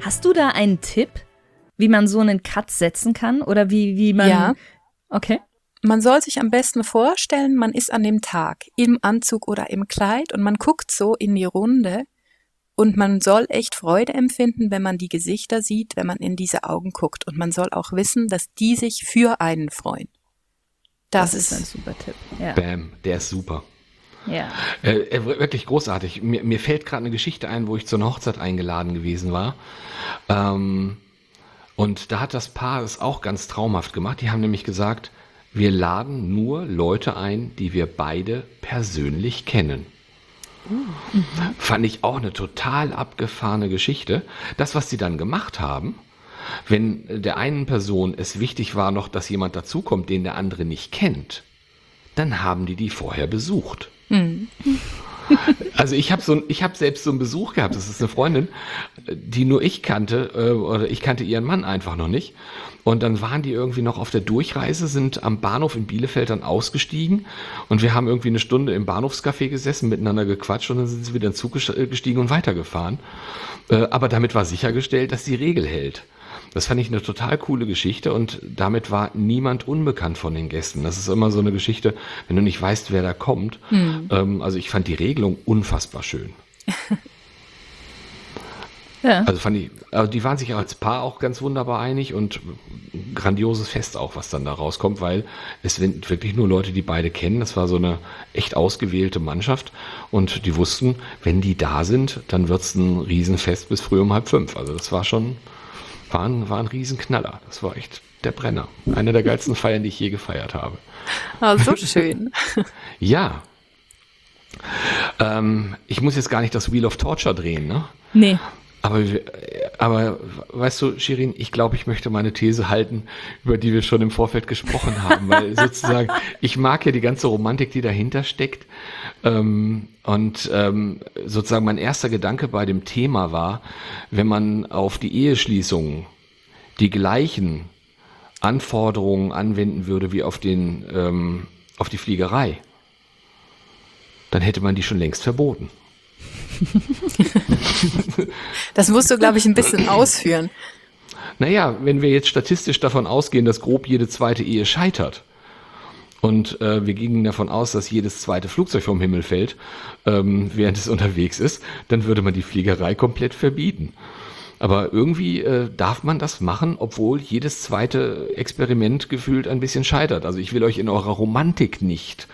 Hast du da einen Tipp, wie man so einen Cut setzen kann? Oder wie man... Ja. Okay. Man soll sich am besten vorstellen, man ist an dem Tag im Anzug oder im Kleid und man guckt so in die Runde und man soll echt Freude empfinden, wenn man die Gesichter sieht, wenn man in diese Augen guckt. Und man soll auch wissen, dass die sich für einen freuen. Das ist ein super Tipp. Ja. Bam, der ist super. Ja. Wirklich großartig. Mir fällt gerade eine Geschichte ein, wo ich zu einer Hochzeit eingeladen gewesen war. Und da hat das Paar es auch ganz traumhaft gemacht. Die haben nämlich gesagt, wir laden nur Leute ein, die wir beide persönlich kennen. Fand ich auch eine total abgefahrene Geschichte. Das, was die dann gemacht haben, wenn der einen Person es wichtig war noch, dass jemand dazukommt, den der andere nicht kennt, dann haben die vorher besucht. Also ich habe selbst so einen Besuch gehabt. Das ist eine Freundin, die nur ich kannte, oder ich kannte ihren Mann einfach noch nicht. Und dann waren die irgendwie noch auf der Durchreise, sind am Bahnhof in Bielefeld dann ausgestiegen und wir haben irgendwie eine Stunde im Bahnhofscafé gesessen, miteinander gequatscht und dann sind sie wieder in den Zug gestiegen und weitergefahren. Aber damit war sichergestellt, dass die Regel hält. Das fand ich eine total coole Geschichte und damit war niemand unbekannt von den Gästen. Das ist immer so eine Geschichte, wenn du nicht weißt, wer da kommt. Also ich fand die Regelung unfassbar schön. Ja. Also die waren sich als Paar auch ganz wunderbar einig und grandioses Fest auch, was dann da rauskommt, weil es sind wirklich nur Leute, die beide kennen. Das war so eine echt ausgewählte Mannschaft und die wussten, wenn die da sind, dann wird es ein Riesenfest bis früh um 4:30. Also das war ein Riesenknaller. Das war echt der Brenner. Eine der geilsten Feiern, die ich je gefeiert habe. oh, so schön. Ja. Ich muss jetzt gar nicht das Wheel of Torture drehen, ne? Nee. Aber weißt du, Shirin, ich glaube, ich möchte meine These halten, über die wir schon im Vorfeld gesprochen haben, weil sozusagen, ich mag ja die ganze Romantik, die dahinter steckt. Sozusagen mein erster Gedanke bei dem Thema war, wenn man auf die Eheschließung die gleichen Anforderungen anwenden würde wie auf die Fliegerei, dann hätte man die schon längst verboten. Das musst du, glaube ich, ein bisschen ausführen. Naja, wenn wir jetzt statistisch davon ausgehen, dass grob jede zweite Ehe scheitert und wir gingen davon aus, dass jedes zweite Flugzeug vom Himmel fällt, während es unterwegs ist, dann würde man die Fliegerei komplett verbieten. Aber irgendwie darf man das machen, obwohl jedes zweite Experiment gefühlt ein bisschen scheitert. Also ich will euch in eurer Romantik nicht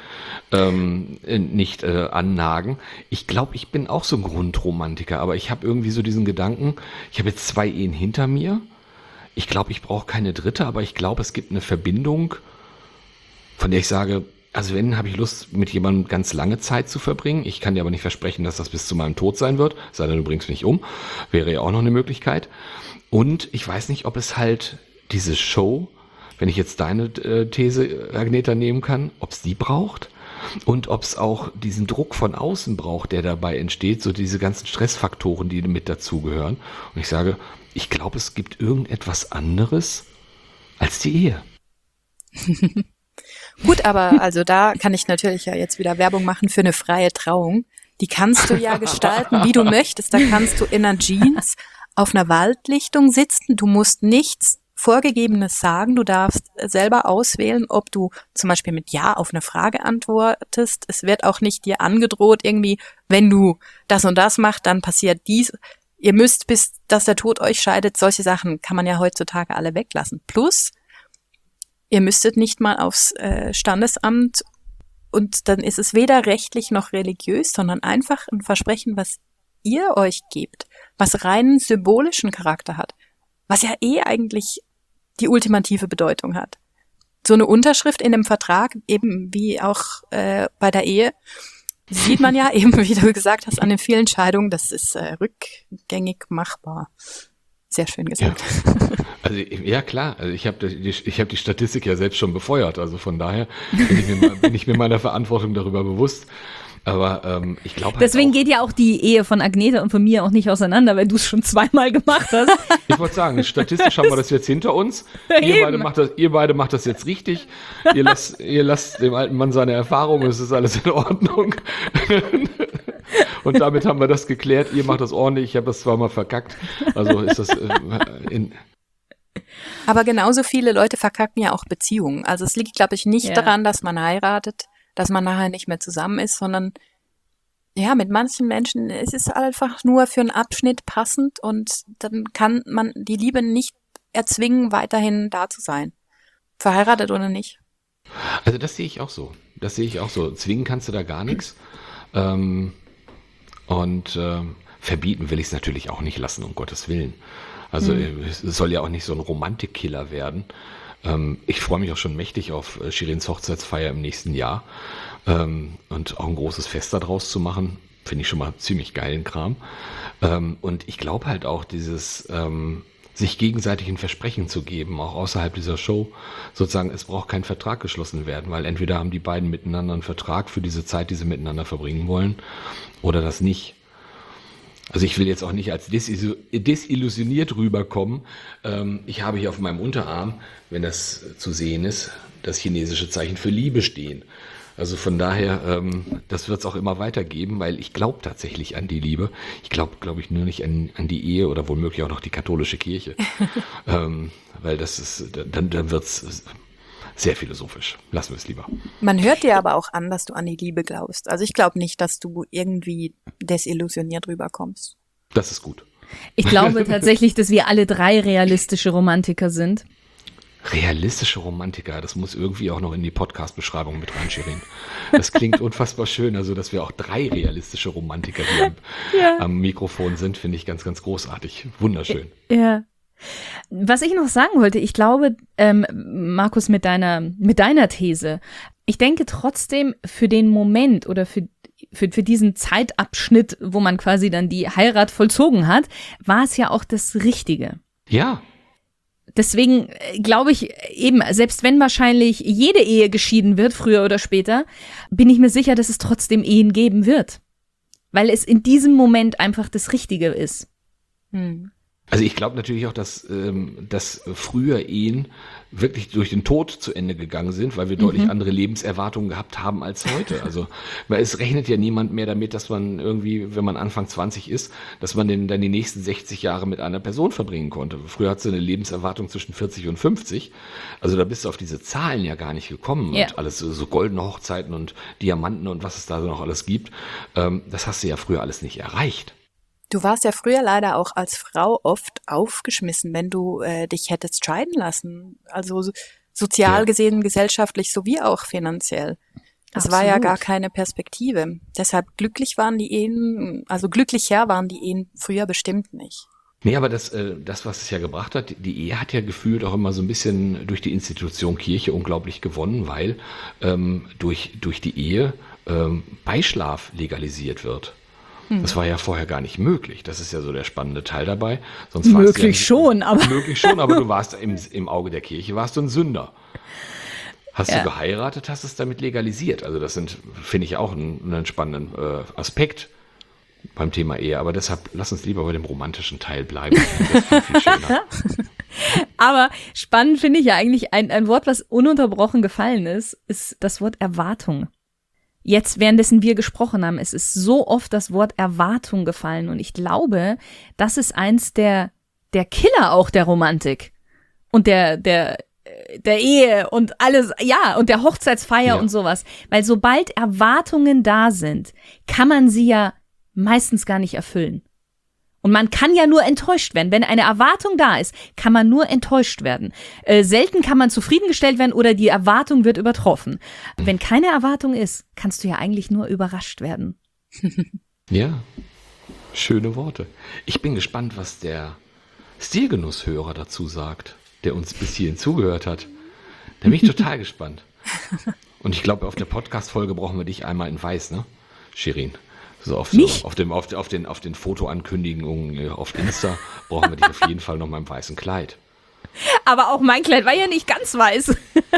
annagen. Ich glaube, ich bin auch so ein Grundromantiker, aber ich habe irgendwie so diesen Gedanken, ich habe jetzt 2 Ehen hinter mir. Ich glaube, ich brauche keine dritte, aber ich glaube, es gibt eine Verbindung, von der ich sage, also wenn, habe ich Lust, mit jemandem ganz lange Zeit zu verbringen. Ich kann dir aber nicht versprechen, dass das bis zu meinem Tod sein wird. Sei denn, du bringst mich um. Wäre ja auch noch eine Möglichkeit. Und ich weiß nicht, ob es halt diese Show, wenn ich jetzt deine These, Agneta, nehmen kann, ob es die braucht. Und ob es auch diesen Druck von außen braucht, der dabei entsteht, so diese ganzen Stressfaktoren, die mit dazugehören. Und ich sage, ich glaube, es gibt irgendetwas anderes als die Ehe. Gut, aber also da kann ich natürlich ja jetzt wieder Werbung machen für eine freie Trauung. Die kannst du ja gestalten, wie du möchtest. Da kannst du in einer Jeans auf einer Waldlichtung sitzen. Du musst nichts Vorgegebenes sagen. Du darfst selber auswählen, ob du zum Beispiel mit Ja auf eine Frage antwortest. Es wird auch nicht dir angedroht, irgendwie, wenn du das und das machst, dann passiert dies. Ihr müsst, bis dass der Tod euch scheidet, solche Sachen kann man ja heutzutage alle weglassen. Plus, ihr müsstet nicht mal aufs Standesamt und dann ist es weder rechtlich noch religiös, sondern einfach ein Versprechen, was ihr euch gebt, was rein symbolischen Charakter hat, was ja eigentlich die ultimative Bedeutung hat. So eine Unterschrift in einem Vertrag, eben wie auch bei der Ehe, sieht man ja eben, wie du gesagt hast, an den vielen Scheidungen, das ist rückgängig machbar. Sehr schön gesagt. Ja. Also ja klar, also ich habe die Statistik ja selbst schon befeuert, also von daher bin ich mir meiner Verantwortung darüber bewusst. Aber ich glaube halt deswegen geht ja auch die Ehe von Agneta und von mir auch nicht auseinander, weil du es schon 2-mal gemacht hast. Ich wollte sagen, statistisch haben wir das jetzt hinter uns. Ihr beide macht das jetzt richtig. Ihr lasst dem alten Mann seine Erfahrung, es ist alles in Ordnung. Und damit haben wir das geklärt. Ihr macht das ordentlich, ich habe das zweimal verkackt. Also ist das Aber genauso viele Leute verkacken ja auch Beziehungen. Also es liegt, glaube ich, nicht daran, dass man heiratet, dass man nachher nicht mehr zusammen ist, sondern ja, mit manchen Menschen es ist einfach nur für einen Abschnitt passend und dann kann man die Liebe nicht erzwingen, weiterhin da zu sein. Verheiratet oder nicht. Also das sehe ich auch so. Zwingen kannst du da gar nichts. Verbieten will ich es natürlich auch nicht lassen, um Gottes Willen. Also es soll ja auch nicht so ein Romantikkiller werden. Ich freue mich auch schon mächtig auf Shirins Hochzeitsfeier im nächsten Jahr. Und auch ein großes Fest daraus zu machen, finde ich schon mal ziemlich geilen Kram. Und ich glaube halt auch dieses sich gegenseitig ein Versprechen zu geben, auch außerhalb dieser Show, sozusagen, es braucht kein Vertrag geschlossen werden, weil entweder haben die beiden miteinander einen Vertrag für diese Zeit, die sie miteinander verbringen wollen, oder das nicht. Also ich will jetzt auch nicht als desillusioniert rüberkommen. Ich habe hier auf meinem Unterarm, wenn das zu sehen ist, das chinesische Zeichen für Liebe stehen. Also von daher, das wird es auch immer weitergeben, weil ich glaube tatsächlich an die Liebe. Ich glaube ich, nur nicht an die Ehe oder womöglich auch noch die katholische Kirche. Weil das ist, dann wird es sehr philosophisch. Lassen wir es lieber. Man hört dir aber auch an, dass du an die Liebe glaubst. Also ich glaube nicht, dass du irgendwie desillusioniert rüberkommst. Das ist gut. Ich glaube tatsächlich, dass wir alle 3 realistische Romantiker sind. Realistische Romantiker, das muss irgendwie auch noch in die Podcast-Beschreibung mit rein, Shirin. Das klingt unfassbar schön, also dass wir auch 3 realistische Romantiker hier am Mikrofon sind, finde ich ganz, ganz großartig. Wunderschön. Ja. Was ich noch sagen wollte, ich glaube, Markus, mit deiner These, ich denke trotzdem für den Moment oder für diesen Zeitabschnitt, wo man quasi dann die Heirat vollzogen hat, war es ja auch das Richtige. Ja. Deswegen glaube ich eben, selbst wenn wahrscheinlich jede Ehe geschieden wird, früher oder später, bin ich mir sicher, dass es trotzdem Ehen geben wird. Weil es in diesem Moment einfach das Richtige ist. Also ich glaube natürlich auch, dass früher Ehen wirklich durch den Tod zu Ende gegangen sind, weil wir deutlich andere Lebenserwartungen gehabt haben als heute. Also weil es rechnet ja niemand mehr damit, dass man irgendwie, wenn man Anfang 20 ist, dass man dann die nächsten 60 Jahre mit einer Person verbringen konnte. Früher hat sie eine Lebenserwartung zwischen 40 und 50. Also da bist du auf diese Zahlen ja gar nicht gekommen. Und alles so goldene Hochzeiten und Diamanten und was es da noch alles gibt, das hast du ja früher alles nicht erreicht. Du warst ja früher leider auch als Frau oft aufgeschmissen, wenn du dich hättest scheiden lassen. Also sozial gesehen, gesellschaftlich sowie auch finanziell. Das war ja gar keine Perspektive. Deshalb glücklicher waren die Ehen früher bestimmt nicht. Nee, aber das, was es ja gebracht hat, die Ehe hat ja gefühlt auch immer so ein bisschen durch die Institution Kirche unglaublich gewonnen, weil durch die Ehe Beischlaf legalisiert wird. Das war ja vorher gar nicht möglich. Das ist ja so der spannende Teil dabei. Sonst möglich schon, aber du warst im Auge der Kirche, warst du ein Sünder. Hast du geheiratet, hast es damit legalisiert. Also das finde ich auch einen spannenden Aspekt beim Thema Ehe. Aber deshalb lass uns lieber bei dem romantischen Teil bleiben. Das ist viel schöner. Aber spannend finde ich ja eigentlich ein Wort, was ununterbrochen gefallen ist das Wort Erwartung. Jetzt, währenddessen wir gesprochen haben, es ist so oft das Wort Erwartung gefallen und ich glaube, das ist eins der Killer auch der Romantik und der Ehe und alles, und der Hochzeitsfeier und sowas. Weil sobald Erwartungen da sind, kann man sie ja meistens gar nicht erfüllen. Und man kann ja nur enttäuscht werden. Wenn eine Erwartung da ist, kann man nur enttäuscht werden. Selten kann man zufriedengestellt werden oder die Erwartung wird übertroffen. Wenn keine Erwartung ist, kannst du ja eigentlich nur überrascht werden. Ja, schöne Worte. Ich bin gespannt, was der Stilgenusshörer dazu sagt, der uns bis hierhin zugehört hat. Da bin ich total gespannt. Und ich glaube, auf der Podcast-Folge brauchen wir dich einmal in weiß, ne, Shirin? So auf den Fotoankündigungen auf Insta brauchen wir dich auf jeden Fall noch mal im weißen Kleid. Aber auch mein Kleid war ja nicht ganz weiß.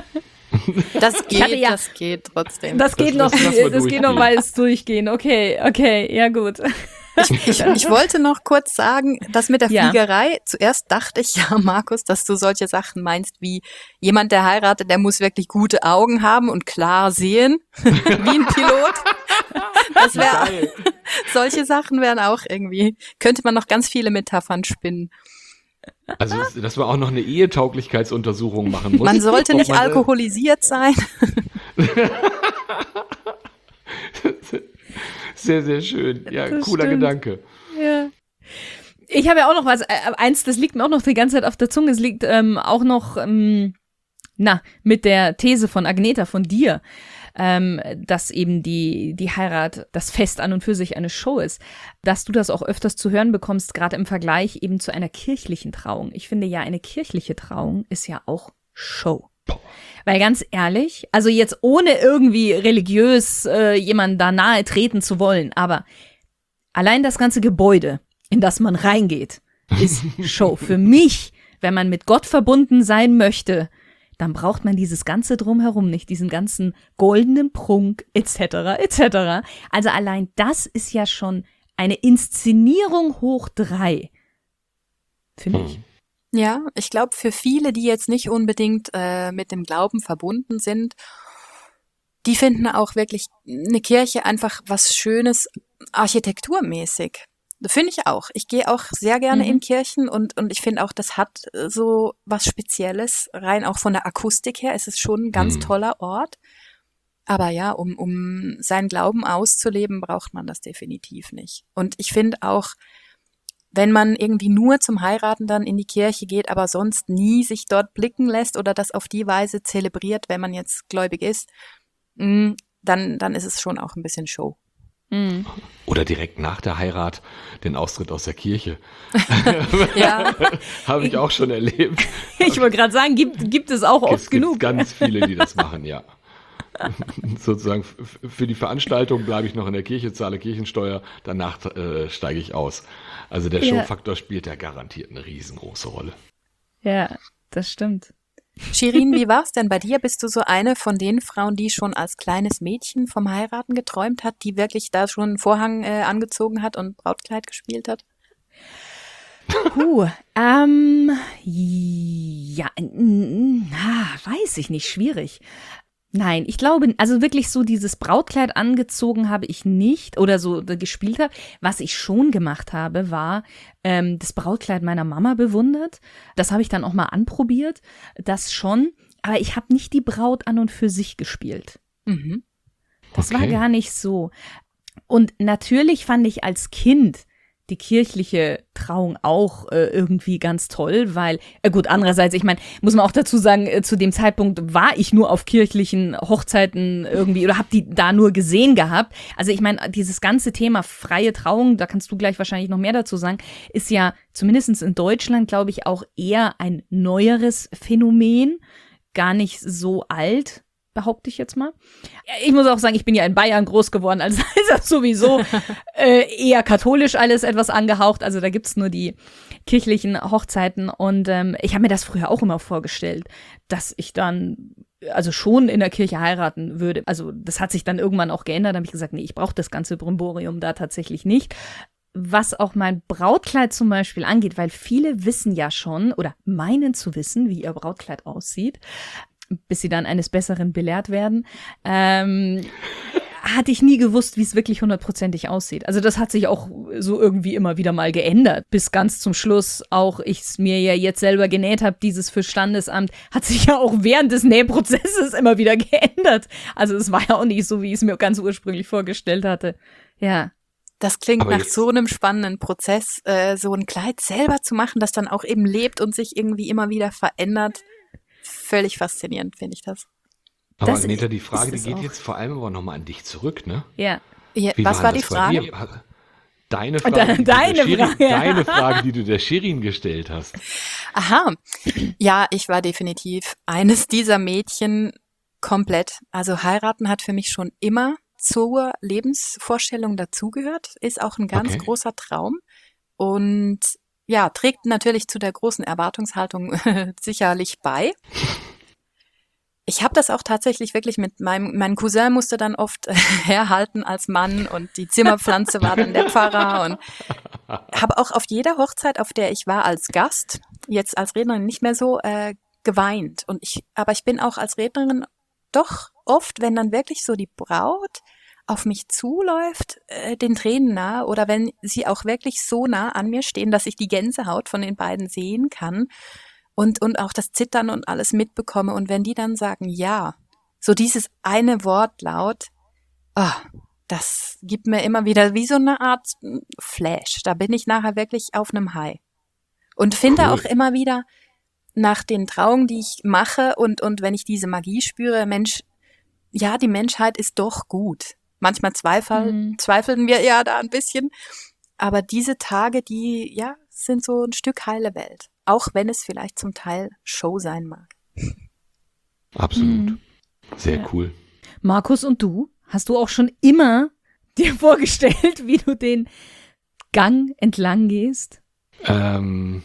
Das geht trotzdem. Das geht noch weiß durchgehen. Okay, ja gut. Ich wollte noch kurz sagen, das mit der Fliegerei, zuerst dachte ich ja, Markus, dass du solche Sachen meinst wie jemand, der heiratet, der muss wirklich gute Augen haben und klar sehen, wie ein Pilot. Es wäre, solche Sachen wären auch irgendwie, könnte man noch ganz viele Metaphern spinnen. Also, dass man auch noch eine Ehetauglichkeitsuntersuchung machen muss. Man sollte ob nicht man, alkoholisiert sein. Sehr, sehr schön. Ja, Das cooler stimmt. Gedanke. Ja. Ich habe ja auch noch was, eins, das liegt mir auch noch die ganze Zeit auf der Zunge. Es liegt auch noch, mit der These von Agneta, von dir, dass eben die Heirat, das Fest an und für sich eine Show ist, dass du das auch öfters zu hören bekommst, gerade im Vergleich eben zu einer kirchlichen Trauung. Ich finde ja, eine kirchliche Trauung ist ja auch Show. Weil ganz ehrlich, also jetzt ohne irgendwie religiös jemanden da nahe treten zu wollen, aber allein das ganze Gebäude, in das man reingeht, ist Show. Für mich, wenn man mit Gott verbunden sein möchte, dann braucht man dieses ganze Drumherum nicht, diesen ganzen goldenen Prunk etc. etc. Also allein das ist ja schon eine Inszenierung hoch 3, finde ich. Ja, ich glaube, für viele, die jetzt nicht unbedingt mit dem Glauben verbunden sind, die finden auch wirklich eine Kirche einfach was Schönes, architekturmäßig. Das finde ich auch. Ich gehe auch sehr gerne in Kirchen und ich finde auch, das hat so was Spezielles, rein auch von der Akustik her. Es ist schon ein ganz toller Ort. Aber ja, um seinen Glauben auszuleben, braucht man das definitiv nicht. Und ich finde auch, wenn man irgendwie nur zum Heiraten dann in die Kirche geht, aber sonst nie sich dort blicken lässt oder das auf die Weise zelebriert, wenn man jetzt gläubig ist, dann ist es schon auch ein bisschen Show. Oder direkt nach der Heirat den Austritt aus der Kirche. Ja, Habe ich auch schon erlebt. Ich wollte gerade sagen, gibt es auch oft Es gibt genug. ganz viele, die das machen, ja. Sozusagen für die Veranstaltung bleibe ich noch in der Kirche, zahle Kirchensteuer, danach steige ich aus. Also der Ja. Showfaktor spielt ja garantiert eine riesengroße Rolle. Ja, das stimmt. Shirin, wie war's denn bei dir? Bist du so eine von den Frauen, die schon als kleines Mädchen vom Heiraten geträumt hat, die wirklich da schon einen Vorhang angezogen hat und Brautkleid gespielt hat? Weiß ich nicht, schwierig. Nein, ich glaube, also wirklich so dieses Brautkleid angezogen habe ich nicht oder so gespielt habe. Was ich schon gemacht habe, war das Brautkleid meiner Mama bewundert. Das habe ich dann auch mal anprobiert, das schon. Aber ich habe nicht die Braut an und für sich gespielt. Mhm. Das war Okay. gar nicht so. Und natürlich fand ich als Kind die kirchliche Trauung auch irgendwie ganz toll, weil, gut, andererseits, ich meine, muss man auch dazu sagen, zu dem Zeitpunkt war ich nur auf kirchlichen Hochzeiten irgendwie oder habe die da nur gesehen gehabt. Also ich meine, dieses ganze Thema freie Trauung, da kannst du gleich wahrscheinlich noch mehr dazu sagen, ist ja zumindest in Deutschland, glaube ich, auch eher ein neueres Phänomen, gar nicht so alt, behaupte ich jetzt mal. Ich muss auch sagen, ich bin ja in Bayern groß geworden, also ist das sowieso eher katholisch alles etwas angehaucht. Also da gibt's nur die kirchlichen Hochzeiten und ich habe mir das früher auch immer vorgestellt, dass ich dann also schon in der Kirche heiraten würde. Also das hat sich dann irgendwann auch geändert. Da habe ich gesagt, nee, ich brauche das ganze Brimborium da tatsächlich nicht. Was auch mein Brautkleid zum Beispiel angeht, weil viele wissen ja schon oder meinen zu wissen, wie ihr Brautkleid aussieht, bis sie dann eines Besseren belehrt werden, hatte ich nie gewusst, wie es wirklich 100%ig aussieht. Also das hat sich auch so irgendwie immer wieder mal geändert, bis ganz zum Schluss auch ich es mir ja jetzt selber genäht habe, dieses für Standesamt, hat sich ja auch während des Nähprozesses immer wieder geändert. Also es war ja auch nicht so, wie ich es mir ganz ursprünglich vorgestellt hatte. Ja. Das klingt Aber nach jetzt- so einem spannenden Prozess, so ein Kleid selber zu machen, das dann auch eben lebt und sich irgendwie immer wieder verändert. Völlig faszinierend, finde ich das. Aber Das Agneta, die Frage, die ist es geht auch. jetzt vor allem aber nochmal an dich zurück, ne? Ja. Ja, Wie was war denn die das bei Frage? dir? Deine Frage, Deine Frage. Die du der Shirin gestellt hast. Aha. Ja, ich war definitiv eines dieser Mädchen komplett. Also heiraten hat für mich schon immer zur Lebensvorstellung dazugehört, ist auch ein ganz Okay. großer Traum und ja, trägt natürlich zu der großen Erwartungshaltung sicherlich bei. Ich habe das auch tatsächlich wirklich mit mein Cousin musste dann oft herhalten als Mann und die Zimmerpflanze war dann der Pfarrer und habe auch auf jeder Hochzeit, auf der ich war als Gast, jetzt als Rednerin nicht mehr so, geweint. Aber ich bin auch als Rednerin doch oft, wenn dann wirklich so die Braut auf mich zuläuft, den Tränen nah, oder wenn sie auch wirklich so nah an mir stehen, dass ich die Gänsehaut von den beiden sehen kann und auch das Zittern und alles mitbekomme. Und wenn die dann sagen, ja, so dieses eine Wortlaut, das gibt mir immer wieder wie so eine Art Flash. Da bin ich nachher wirklich auf einem High. Und finde auch immer wieder nach den Trauungen, die ich mache und wenn ich diese Magie spüre, Mensch, ja, die Menschheit ist doch gut. Manchmal zweifeln wir ja da ein bisschen. Aber diese Tage, die, ja, sind so ein Stück heile Welt. Auch wenn es vielleicht zum Teil Show sein mag. Absolut. Sehr cool. Markus, und du? Hast du auch schon immer dir vorgestellt, wie du den Gang entlang gehst? Also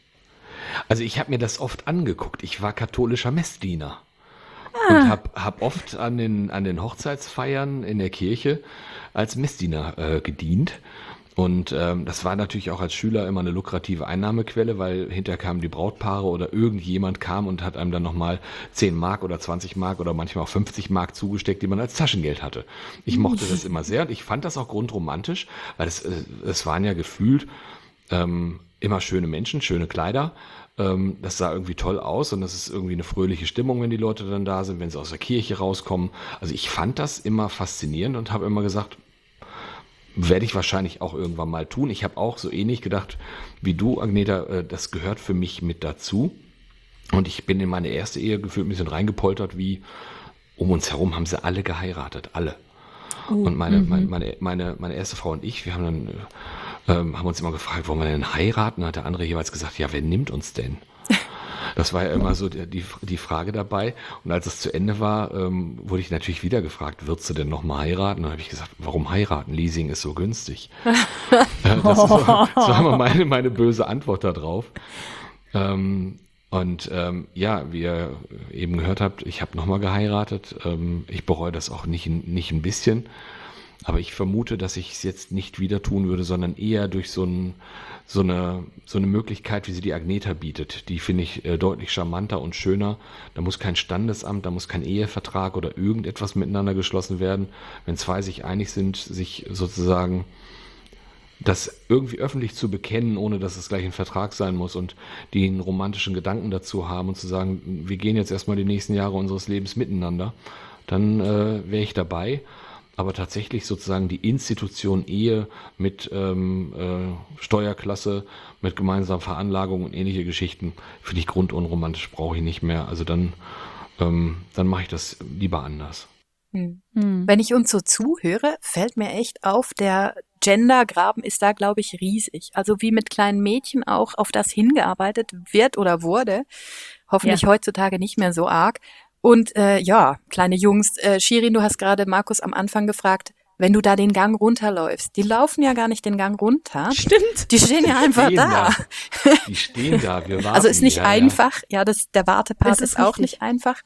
ich habe mir das oft angeguckt. Ich war katholischer Messdiener. Und hab oft an den Hochzeitsfeiern in der Kirche als Messdiener gedient. Und das war natürlich auch als Schüler immer eine lukrative Einnahmequelle, weil hinterher kamen die Brautpaare oder irgendjemand kam und hat einem dann nochmal 10 Mark oder 20 Mark oder manchmal auch 50 Mark zugesteckt, die man als Taschengeld hatte. Ich mochte das immer sehr und ich fand das auch grundromantisch, weil es waren ja gefühlt immer schöne Menschen, schöne Kleider. Das sah irgendwie toll aus und das ist irgendwie eine fröhliche Stimmung, wenn die Leute dann da sind, wenn sie aus der Kirche rauskommen. Also ich fand das immer faszinierend und habe immer gesagt, werde ich wahrscheinlich auch irgendwann mal tun. Ich habe auch so ähnlich gedacht wie du, Agneta, das gehört für mich mit dazu. Und ich bin in meine erste Ehe gefühlt ein bisschen reingepoltert, wie um uns herum haben sie alle geheiratet, alle. Und meine erste Frau und ich, wir haben dann haben uns immer gefragt, wollen wir denn heiraten? Hat der andere jeweils gesagt, ja, wer nimmt uns denn? Das war ja immer so die Frage dabei. Und als es zu Ende war, wurde ich natürlich wieder gefragt, würdest du denn noch mal heiraten? Und dann habe ich gesagt, warum heiraten? Leasing ist so günstig. Das war immer meine böse Antwort darauf. Ja, wie ihr eben gehört habt, ich habe noch mal geheiratet. Ich bereue das auch nicht ein bisschen. Aber ich vermute, dass ich es jetzt nicht wieder tun würde, sondern eher durch so eine Möglichkeit, wie sie die Agneta bietet. Die finde ich deutlich charmanter und schöner. Da muss kein Standesamt, da muss kein Ehevertrag oder irgendetwas miteinander geschlossen werden. Wenn zwei sich einig sind, sich sozusagen das irgendwie öffentlich zu bekennen, ohne dass es gleich ein Vertrag sein muss und die einen romantischen Gedanken dazu haben und zu sagen, wir gehen jetzt erstmal die nächsten Jahre unseres Lebens miteinander, dann wäre ich dabei. Aber tatsächlich sozusagen die Institution Ehe mit Steuerklasse, mit gemeinsamer Veranlagung und ähnliche Geschichten finde ich grundunromantisch, brauche ich nicht mehr. Also dann mache ich das lieber anders. Wenn ich uns so zuhöre, fällt mir echt auf, der Gendergraben ist da, glaube ich, riesig. Also wie mit kleinen Mädchen auch auf das hingearbeitet wird oder wurde. Hoffentlich heutzutage nicht mehr so arg. Und kleine Jungs, Shirin, du hast gerade Markus am Anfang gefragt, wenn du da den Gang runterläufst, die laufen ja gar nicht den Gang runter. Stimmt. Die stehen ja einfach da. Die stehen da, wir warten. Also ist nicht einfach, der Wartepart ist auch richtig. nicht einfach.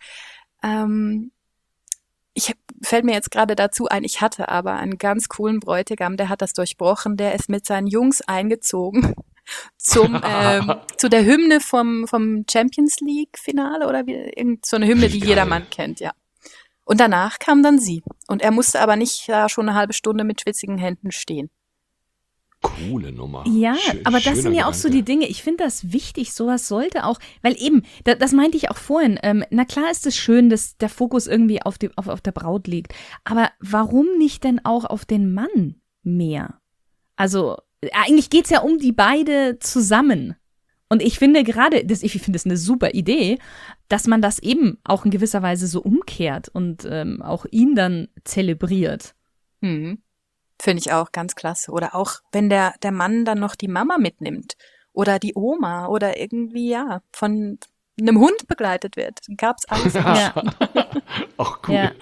Fällt mir jetzt gerade dazu ein, ich hatte aber einen ganz coolen Bräutigam, der hat das durchbrochen, der ist mit seinen Jungs eingezogen zu der Hymne vom Champions League Finale oder so eine Hymne, die jedermann kennt, ja. Und danach kam dann sie. Und er musste aber nicht da schon eine halbe Stunde mit schwitzigen Händen stehen. Coole Nummer. Ja, aber das sind ja auch so die Dinge. Ich finde das wichtig. Sowas sollte auch, weil eben, das meinte ich auch vorhin. Na klar ist es schön, dass der Fokus irgendwie auf der Braut liegt. Aber warum nicht denn auch auf den Mann mehr? Also, eigentlich geht's ja um die beide zusammen. Und ich finde ich finde es eine super Idee, dass man das eben auch in gewisser Weise so umkehrt und auch ihn dann zelebriert. Finde ich auch ganz klasse. Oder auch, wenn der Mann dann noch die Mama mitnimmt oder die Oma oder irgendwie, von einem Hund begleitet wird. Gab's alles. Ja. Auch cool. Ja.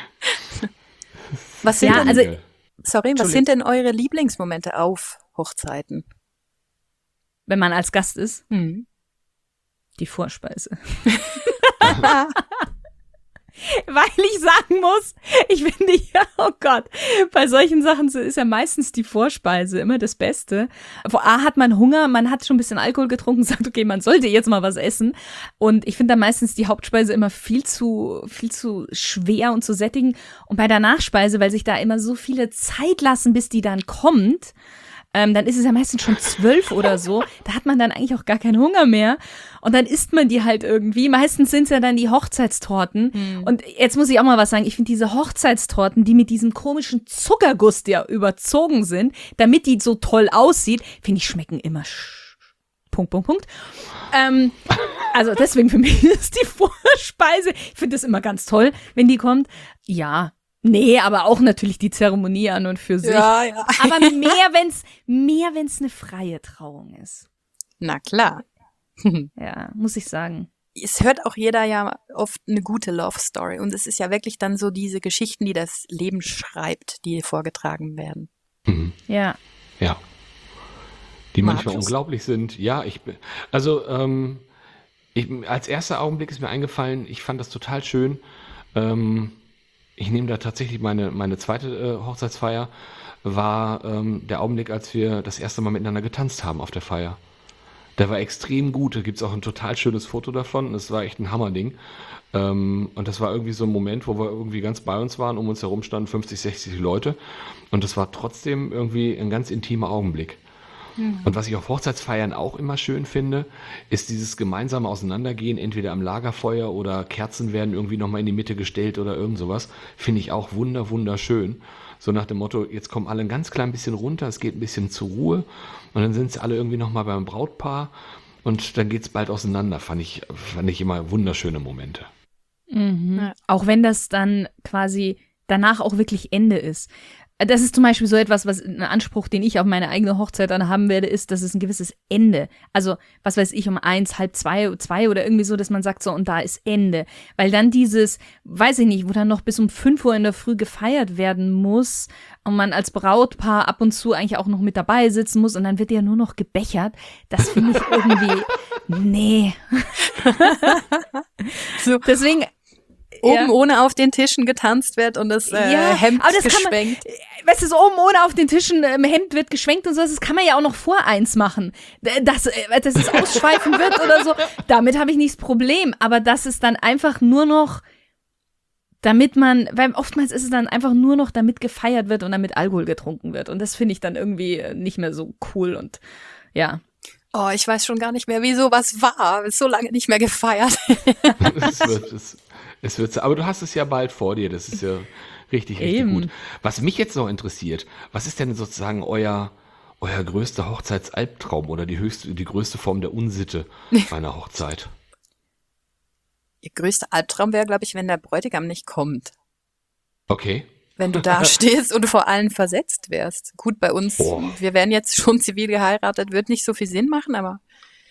Was sind denn eure Lieblingsmomente auf Hochzeiten? Wenn man als Gast ist, die Vorspeise. Weil ich sagen muss, ich finde ja, oh Gott, bei solchen Sachen ist ja meistens die Vorspeise immer das Beste. Vor A hat man Hunger, man hat schon ein bisschen Alkohol getrunken, sagt, okay, man sollte jetzt mal was essen. Und ich finde dann meistens die Hauptspeise immer viel zu schwer und zu sättigen. Und bei der Nachspeise, weil sich da immer so viele Zeit lassen, bis die dann kommt, dann ist es ja meistens schon 12 oder so. Da hat man dann eigentlich auch gar keinen Hunger mehr. Und dann isst man die halt irgendwie. Meistens sind es ja dann die Hochzeitstorten. Und jetzt muss ich auch mal was sagen. Ich finde diese Hochzeitstorten, die mit diesem komischen Zuckerguss ja überzogen sind, damit die so toll aussieht, finde ich, schmecken immer Punkt. Also deswegen für mich ist die Vorspeise. Ich finde das immer ganz toll, wenn die kommt. Ja. Nee, aber auch natürlich die Zeremonie an und für sich. Ja, ja. Aber mehr, wenn's eine freie Trauung ist. Na klar. Ja, muss ich sagen. Es hört auch jeder ja oft eine gute Love Story. Und es ist ja wirklich dann so diese Geschichten, die das Leben schreibt, die vorgetragen werden. Mhm. Ja. Ja. Die manchmal Markus. unglaublich sind. Ja, als erster Augenblick ist mir eingefallen, ich fand das total schön. Ich nehme da tatsächlich meine zweite Hochzeitsfeier, war der Augenblick, als wir das erste Mal miteinander getanzt haben auf der Feier. Der war extrem gut, da gibt's auch ein total schönes Foto davon, das war echt ein Hammerding. Und das war irgendwie so ein Moment, wo wir irgendwie ganz bei uns waren, um uns herum standen 50, 60 Leute. Und das war trotzdem irgendwie ein ganz intimer Augenblick. Und was ich auf Hochzeitsfeiern auch immer schön finde, ist dieses gemeinsame Auseinandergehen, entweder am Lagerfeuer oder Kerzen werden irgendwie nochmal in die Mitte gestellt oder irgend sowas, finde ich auch wunderschön. So nach dem Motto, jetzt kommen alle ein ganz klein bisschen runter, es geht ein bisschen zur Ruhe und dann sind sie alle irgendwie nochmal beim Brautpaar und dann geht's bald auseinander, fand ich immer wunderschöne Momente. Mhm. Ja. Auch wenn das dann quasi danach auch wirklich Ende ist. Das ist zum Beispiel so etwas, was ein Anspruch, den ich auf meine eigene Hochzeit dann haben werde, ist, dass es ein gewisses Ende. Also, was weiß ich, um 1, halb 2 oder irgendwie so, dass man sagt so, und da ist Ende. Weil dann dieses, weiß ich nicht, wo dann noch bis um 5 Uhr in der Früh gefeiert werden muss und man als Brautpaar ab und zu eigentlich auch noch mit dabei sitzen muss und dann wird ja nur noch gebechert. Das finde ich irgendwie, nee. So. Deswegen, Oben ohne auf den Tischen getanzt wird und das Hemd aber das geschwenkt. Weißt du, so oben ohne auf den Tischen Hemd wird geschwenkt und so, das kann man ja auch noch vor 1 machen. Dass es ausschweifen wird oder so, damit habe ich nicht das Problem. Aber dass es dann einfach nur noch, weil oftmals ist es dann einfach nur noch, damit gefeiert wird und damit Alkohol getrunken wird. Und das finde ich dann irgendwie nicht mehr so cool und ja. Oh, ich weiß schon gar nicht mehr, wie sowas war. So lange nicht mehr gefeiert. Aber du hast es ja bald vor dir, das ist ja richtig Eben. gut. Was mich jetzt noch interessiert, was ist denn sozusagen euer größter Hochzeitsalbtraum oder die größte Form der Unsitte bei einer Hochzeit? Ihr größter Albtraum wäre, glaube ich, wenn der Bräutigam nicht kommt. Okay. Wenn du da stehst und vor allen versetzt wärst. Gut, bei uns, wir werden jetzt schon zivil geheiratet, wird nicht so viel Sinn machen, aber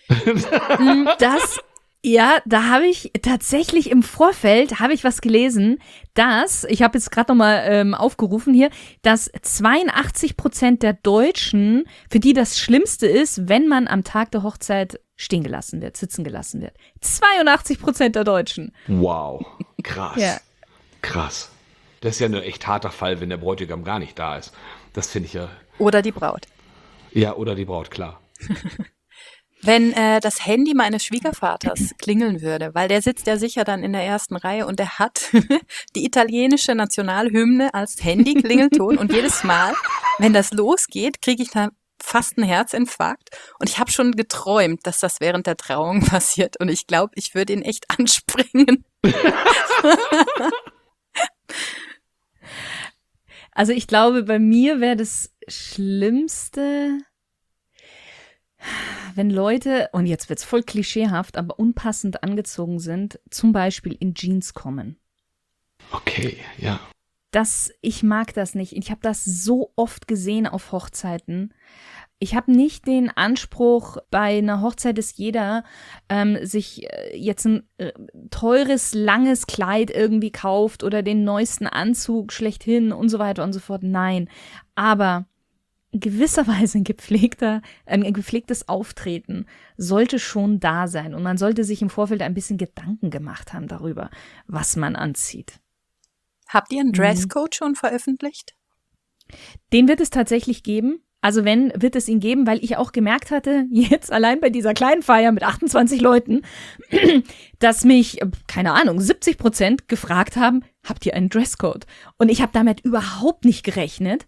Da habe ich tatsächlich im Vorfeld was gelesen, ich habe jetzt gerade nochmal aufgerufen hier, dass 82% der Deutschen, für die das Schlimmste ist, wenn man am Tag der Hochzeit sitzen gelassen wird. 82% der Deutschen. Wow, krass. Ja. Krass. Das ist ja ein echt harter Fall, wenn der Bräutigam gar nicht da ist. Das finde ich ja. oder die Braut. Ja, oder die Braut, klar. Wenn das Handy meines Schwiegervaters klingeln würde, weil der sitzt ja sicher dann in der ersten Reihe und der hat die italienische Nationalhymne als Handy-Klingelton und jedes Mal, wenn das losgeht, kriege ich da fast einen Herzinfarkt und ich habe schon geträumt, dass das während der Trauung passiert und ich glaube, ich würde ihn echt anspringen. Also ich glaube, bei mir wäre das Schlimmste, wenn Leute, und jetzt wird's voll klischeehaft, aber unpassend angezogen sind, zum Beispiel in Jeans kommen. Okay, ja. Ich mag das nicht. Ich habe das so oft gesehen auf Hochzeiten. Ich habe nicht den Anspruch, bei einer Hochzeit ist jeder, sich jetzt ein teures, langes Kleid irgendwie kauft oder den neuesten Anzug schlechthin und so weiter und so fort. Nein, aber gewisserweise ein gepflegtes Auftreten sollte schon da sein. Und man sollte sich im Vorfeld ein bisschen Gedanken gemacht haben darüber, was man anzieht. Habt ihr einen Dresscode schon veröffentlicht? Den wird es tatsächlich geben. Also wenn, wird es ihn geben, weil ich auch gemerkt hatte, jetzt allein bei dieser kleinen Feier mit 28 Leuten, dass mich, keine Ahnung, 70% gefragt haben, habt ihr einen Dresscode? Und ich habe damit überhaupt nicht gerechnet.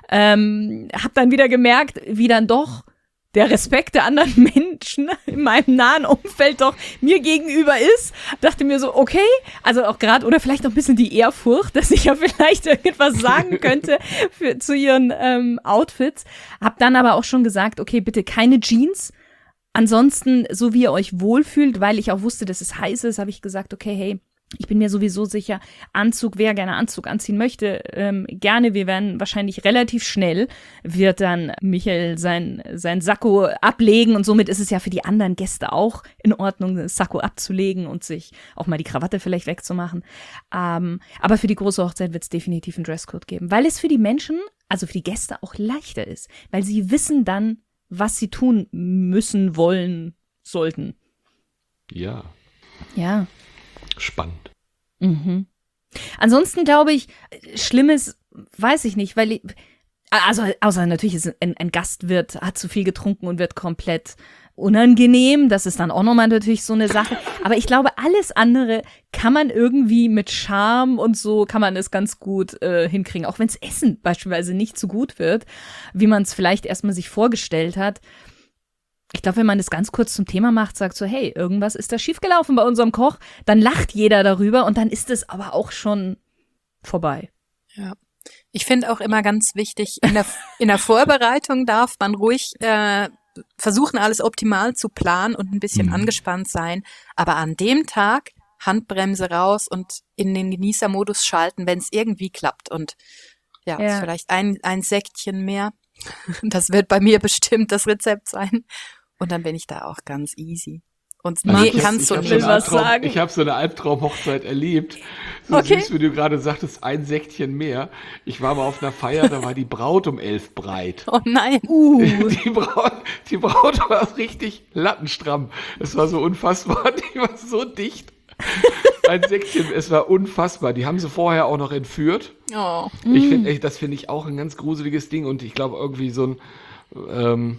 Habe dann wieder gemerkt, wie dann doch der Respekt der anderen Menschen in meinem nahen Umfeld doch mir gegenüber ist. Dachte mir so, okay, also auch gerade, oder vielleicht auch ein bisschen die Ehrfurcht, dass ich ja vielleicht irgendwas sagen könnte zu ihren Outfits. Hab dann aber auch schon gesagt, okay, bitte keine Jeans. Ansonsten, so wie ihr euch wohlfühlt, weil ich auch wusste, dass es heiß ist, habe ich gesagt, okay, hey, ich bin mir sowieso sicher, Anzug, wer gerne Anzug anziehen möchte, gerne. Wir werden wahrscheinlich relativ schnell, wird dann Michael sein Sakko ablegen und somit ist es ja für die anderen Gäste auch in Ordnung, das Sakko abzulegen und sich auch mal die Krawatte vielleicht wegzumachen. Aber für die große Hochzeit wird es definitiv einen Dresscode geben, weil es für die Menschen, also für die Gäste auch leichter ist, weil sie wissen dann, was sie tun müssen, wollen, sollten. Ja. Ja. Spannend. Mhm. Ansonsten glaube ich, Schlimmes weiß ich nicht, weil außer natürlich ist ein Gast hat zu viel getrunken und wird komplett unangenehm. Das ist dann auch nochmal natürlich so eine Sache. Aber ich glaube, alles andere kann man irgendwie mit Charme und so kann man es ganz gut hinkriegen. Auch wenn das Essen beispielsweise nicht so gut wird, wie man es vielleicht erstmal sich vorgestellt hat. Ich glaube, wenn man das ganz kurz zum Thema macht, sagt so, hey, irgendwas ist da schiefgelaufen bei unserem Koch, dann lacht jeder darüber und dann ist es aber auch schon vorbei. Ja. Ich finde auch immer ganz wichtig, in der Vorbereitung darf man ruhig versuchen, alles optimal zu planen und ein bisschen angespannt sein. Aber an dem Tag Handbremse raus und in den Genießermodus schalten, wenn es irgendwie klappt. Und ja, vielleicht ein Säckchen mehr. Das wird bei mir bestimmt das Rezept sein. Und dann bin ich da auch ganz easy. Und kannst du nicht was sagen. Ich habe so eine Albtraumhochzeit erlebt. So Okay. süß, wie du gerade sagtest, ein Säckchen mehr. Ich war mal auf einer Feier, da war die Braut um 11 breit. Oh nein. Die Braut war richtig lattenstramm. Es war so unfassbar, die war so dicht. Ein Säckchen, es war unfassbar. Die haben sie vorher auch noch entführt. Oh. Das finde ich auch ein ganz gruseliges Ding und ich glaube irgendwie so ein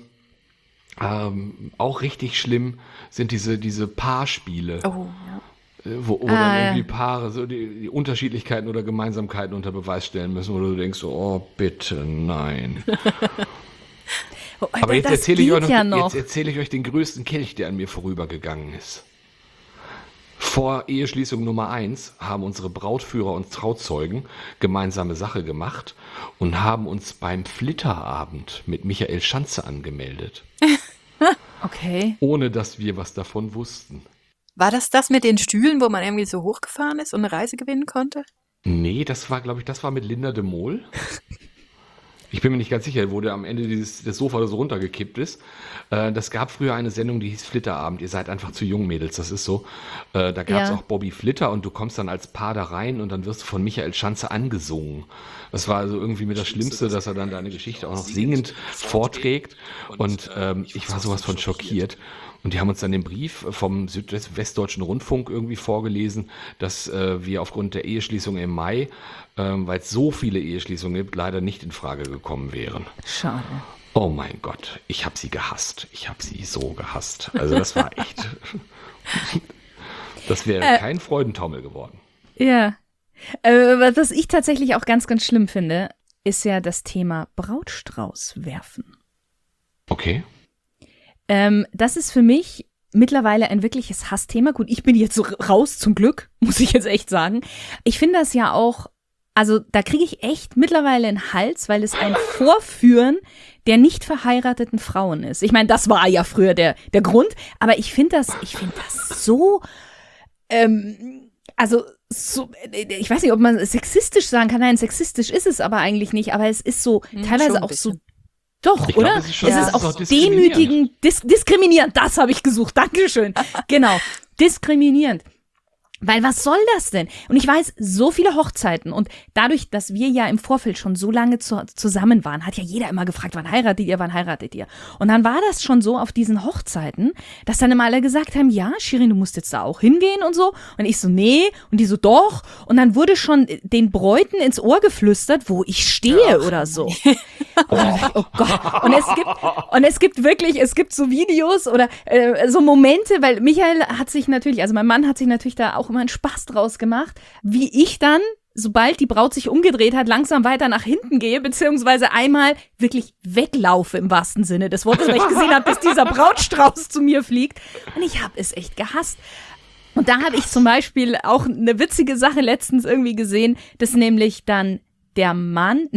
auch richtig schlimm sind diese Paarspiele. Oh, ja. Wo dann irgendwie Paare so die Unterschiedlichkeiten oder Gemeinsamkeiten unter Beweis stellen müssen, wo du denkst so, oh bitte, nein. Aber jetzt erzähle ich euch den größten Kelch, der an mir vorübergegangen ist. Vor Eheschließung Nummer 1 haben unsere Brautführer und Trauzeugen gemeinsame Sache gemacht und haben uns beim Flitterabend mit Michael Schanze angemeldet. Okay. Ohne dass wir was davon wussten. War das mit den Stühlen, wo man irgendwie so hochgefahren ist und eine Reise gewinnen konnte? Nee, das war mit Linda de Mol. Ich bin mir nicht ganz sicher, wo der am Ende das Sofa so runtergekippt ist. Das gab früher eine Sendung, die hieß Flitterabend. Ihr seid einfach zu jung, Mädels, das ist so. Da gab es auch Bobby Flitter und du kommst dann als Paar da rein und dann wirst du von Michael Schanze angesungen. Das war also irgendwie mit das Schlimmste, dass er dann deine Geschichte auch noch singend vorträgt. Und ich war sowas von schockiert. Und die haben uns dann den Brief vom Südwestdeutschen Rundfunk irgendwie vorgelesen, dass wir aufgrund der Eheschließung im Mai, weil es so viele Eheschließungen gibt, leider nicht in Frage gekommen wären. Schade. Oh mein Gott, ich habe sie gehasst. Ich habe sie so gehasst. Also das war echt, das wäre kein Freudentaumel geworden. Ja. Was ich tatsächlich auch ganz, ganz schlimm finde, ist ja das Thema Brautstrauß werfen. Okay. Das ist für mich mittlerweile ein wirkliches Hassthema. Gut, ich bin jetzt so raus, zum Glück, muss ich jetzt echt sagen. Ich finde das ja auch, also da kriege ich echt mittlerweile einen Hals, weil es ein Vorführen der nicht verheirateten Frauen ist. Ich meine, das war ja früher der Grund, aber ich finde das so, so, ich weiß nicht, ob man sexistisch sagen kann. Nein, sexistisch ist es aber eigentlich nicht, aber es ist so teilweise auch so. Doch, ich oder? glaub, es ist auch demütigend, diskriminierend, das habe ich gesucht, Dankeschön. Genau, diskriminierend. Weil was soll das denn? Und ich weiß, so viele Hochzeiten und dadurch, dass wir ja im Vorfeld schon so lange zusammen waren, hat ja jeder immer gefragt, wann heiratet ihr, wann heiratet ihr? Und dann war das schon so auf diesen Hochzeiten, dass dann immer alle gesagt haben, ja, Shirin, du musst jetzt da auch hingehen und so. Und ich so, nee. Und die so, doch. Und dann wurde schon den Bräuten ins Ohr geflüstert, wo ich stehe oder so. Oh Gott. Und es gibt so Videos oder so Momente, weil Michael hat sich natürlich, also mein Mann hat sich natürlich da auch immer einen Spaß draus gemacht, wie ich dann, sobald die Braut sich umgedreht hat, langsam weiter nach hinten gehe, beziehungsweise einmal wirklich weglaufe im wahrsten Sinne des Wortes, weil ich gesehen habe, bis dieser Brautstrauß zu mir fliegt. Und ich habe es echt gehasst. Und da habe ich zum Beispiel auch eine witzige Sache letztens irgendwie gesehen, dass nämlich dann der Mann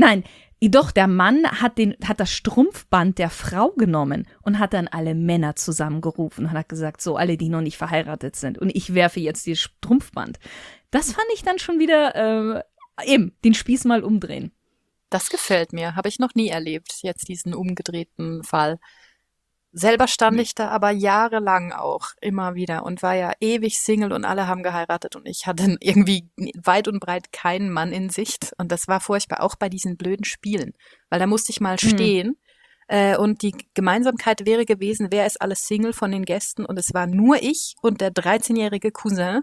hat das Strumpfband der Frau genommen und hat dann alle Männer zusammengerufen und hat gesagt, so alle, die noch nicht verheiratet sind. Und ich werfe jetzt dieses Strumpfband. Das fand ich dann schon wieder den Spieß mal umdrehen. Das gefällt mir. Habe ich noch nie erlebt, jetzt diesen umgedrehten Fall. Selber stand ich da aber jahrelang auch immer wieder und war ja ewig Single und alle haben geheiratet und ich hatte irgendwie weit und breit keinen Mann in Sicht und das war furchtbar, auch bei diesen blöden Spielen, weil da musste ich mal stehen und die Gemeinsamkeit wäre gewesen, wer ist alles Single von den Gästen und es war nur ich und der 13-jährige Cousin.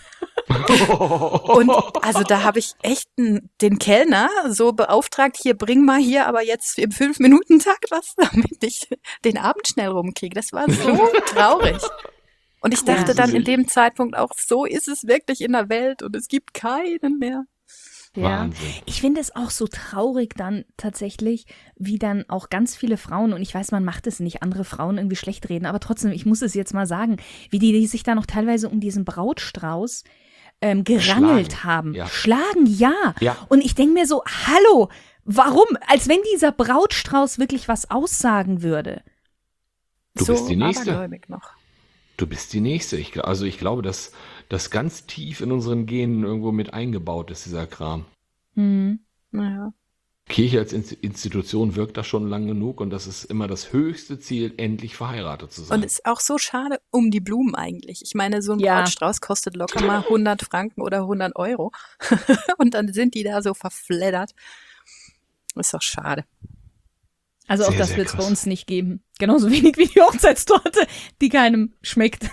Und also da habe ich echt den Kellner so beauftragt, hier bring mal hier aber jetzt im 5-Minuten-Takt was, damit ich den Abend schnell rumkriege. Das war so traurig. Und ich dachte dann in dem Zeitpunkt auch, so ist es wirklich in der Welt und es gibt keinen mehr. Ja, Wahnsinn. ich finde es auch so traurig dann tatsächlich, wie dann auch ganz viele Frauen, und ich weiß, man macht es nicht, andere Frauen irgendwie schlecht reden, aber trotzdem, ich muss es jetzt mal sagen, wie die sich da noch teilweise um diesen Brautstrauß gerangelt haben. Ja. Schlagen, ja. Ja. Und ich denke mir so, hallo, warum? Als wenn dieser Brautstrauß wirklich was aussagen würde. Du bist die Nächste. abergläubig noch. Du bist die Nächste. Ich glaube, dass das ganz tief in unseren Genen irgendwo mit eingebaut ist, dieser Kram. Naja. Kirche als Institution wirkt da schon lang genug und das ist immer das höchste Ziel, endlich verheiratet zu sein. Und ist auch so schade um die Blumen eigentlich. Ich meine, so ein Ja. Brautstrauß kostet locker mal 100 Franken oder 100 Euro. Und dann sind die da so verfleddert. Ist doch schade. Also auch Sehr, das sehr wird es bei krass. uns nicht geben. Genauso wenig wie die Hochzeitstorte, die keinem schmeckt.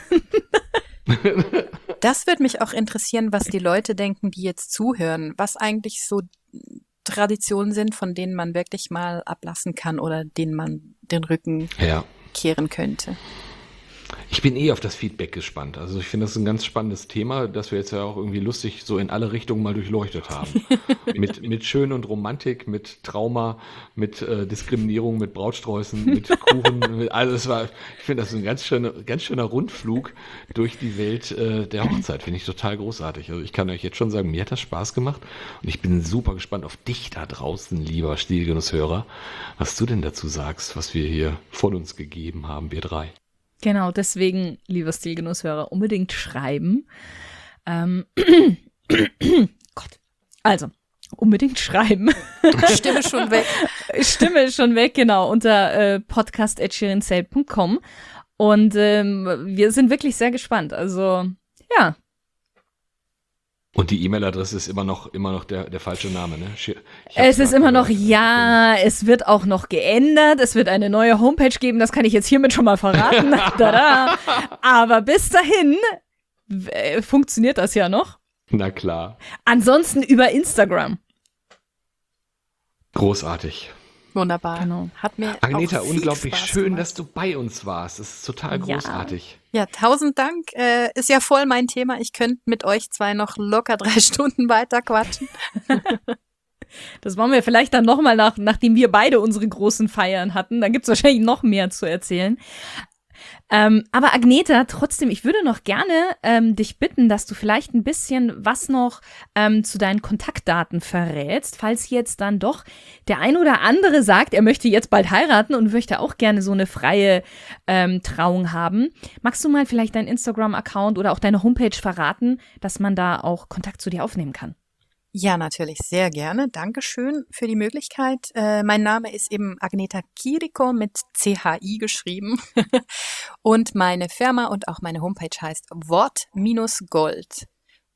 Das würde mich auch interessieren, was die Leute denken, die jetzt zuhören. Was eigentlich so Traditionen sind, von denen man wirklich mal ablassen kann oder denen man den Rücken Ja. kehren könnte. Ich bin auf das Feedback gespannt. Also ich finde das ein ganz spannendes Thema, das wir jetzt ja auch irgendwie lustig so in alle Richtungen mal durchleuchtet haben. mit Schön und Romantik, mit Trauma, mit Diskriminierung, mit Brautsträußen, mit Kuchen. Ich finde das ein ganz schöner Rundflug durch die Welt der Hochzeit. Finde ich total großartig. Also ich kann euch jetzt schon sagen, mir hat das Spaß gemacht und ich bin super gespannt auf dich da draußen, lieber Stilgenusshörer, was du denn dazu sagst, was wir hier von uns gegeben haben, wir drei. Genau, deswegen, lieber Stilgenusshörer, unbedingt schreiben. Gott. Also, unbedingt schreiben. Stimme schon weg. Stimme schon weg, genau, unter podcast@shirinselb.com. Und wir sind wirklich sehr gespannt. Also, ja. Und die E-Mail-Adresse ist immer noch der falsche Name, ne? Es ist immer noch, ja, es wird auch noch geändert. Es wird eine neue Homepage geben, das kann ich jetzt hiermit schon mal verraten. Tada. Aber bis dahin funktioniert das ja noch. Na klar. Ansonsten über Instagram. Großartig. Wunderbar. Genau. Hat mir Agneta, auch viel unglaublich Spaß schön, gemacht. dass du bei uns warst. Das ist total Ja. großartig. Ja, 1000 Dank. Ist ja voll mein Thema. Ich könnte mit euch zwei noch locker 3 Stunden weiter quatschen. Das wollen wir vielleicht dann nochmal nachdem wir beide unsere großen Feiern hatten. Dann gibt es wahrscheinlich noch mehr zu erzählen. Aber Agneta, trotzdem, ich würde noch gerne dich bitten, dass du vielleicht ein bisschen was noch zu deinen Kontaktdaten verrätst, falls jetzt dann doch der ein oder andere sagt, er möchte jetzt bald heiraten und möchte auch gerne so eine freie Trauung haben. Magst du mal vielleicht deinen Instagram-Account oder auch deine Homepage verraten, dass man da auch Kontakt zu dir aufnehmen kann? Ja, natürlich, sehr gerne. Dankeschön für die Möglichkeit. Mein Name ist eben Agneta Kiriko mit CHI geschrieben. Und meine Firma und auch meine Homepage heißt Wort-Gold.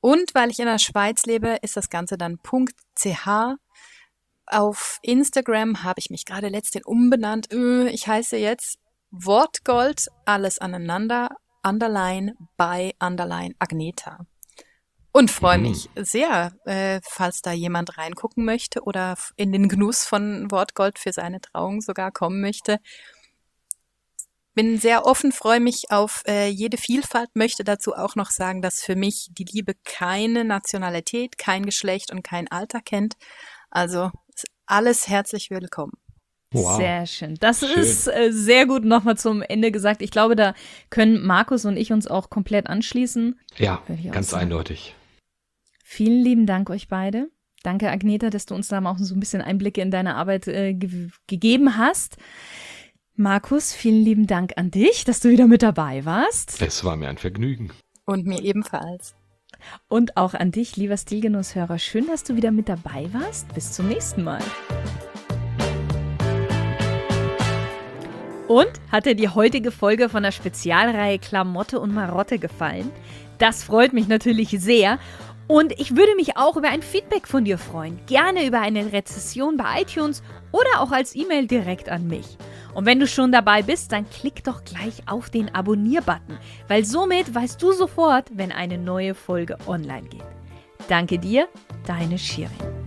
Und weil ich in der Schweiz lebe, ist das Ganze dann .ch. Auf Instagram habe ich mich gerade letztens umbenannt. Ich heiße jetzt Wortgold, alles aneinander, Underline by Underline Agneta. Und freue mich sehr, falls da jemand reingucken möchte oder in den Genuss von Wortgold für seine Trauung sogar kommen möchte. Bin sehr offen, freue mich auf jede Vielfalt, möchte dazu auch noch sagen, dass für mich die Liebe keine Nationalität, kein Geschlecht und kein Alter kennt. Also ist alles herzlich willkommen. Wow. Sehr schön. Das ist sehr gut nochmal zum Ende gesagt. Ich glaube, da können Markus und ich uns auch komplett anschließen. Ja, ganz eindeutig. Vielen lieben Dank euch beide. Danke, Agneta, dass du uns da mal auch so ein bisschen Einblicke in deine Arbeit gegeben hast. Markus, vielen lieben Dank an dich, dass du wieder mit dabei warst. Es war mir ein Vergnügen. Und mir ebenfalls. Und auch an dich, lieber Stilgenusshörer. Schön, dass du wieder mit dabei warst. Bis zum nächsten Mal. Und hat dir die heutige Folge von der Spezialreihe Klamotte und Marotte gefallen? Das freut mich natürlich sehr. Und ich würde mich auch über ein Feedback von dir freuen. Gerne über eine Rezension bei iTunes oder auch als E-Mail direkt an mich. Und wenn du schon dabei bist, dann klick doch gleich auf den Abonnier-Button, weil somit weißt du sofort, wenn eine neue Folge online geht. Danke dir, deine Shirin.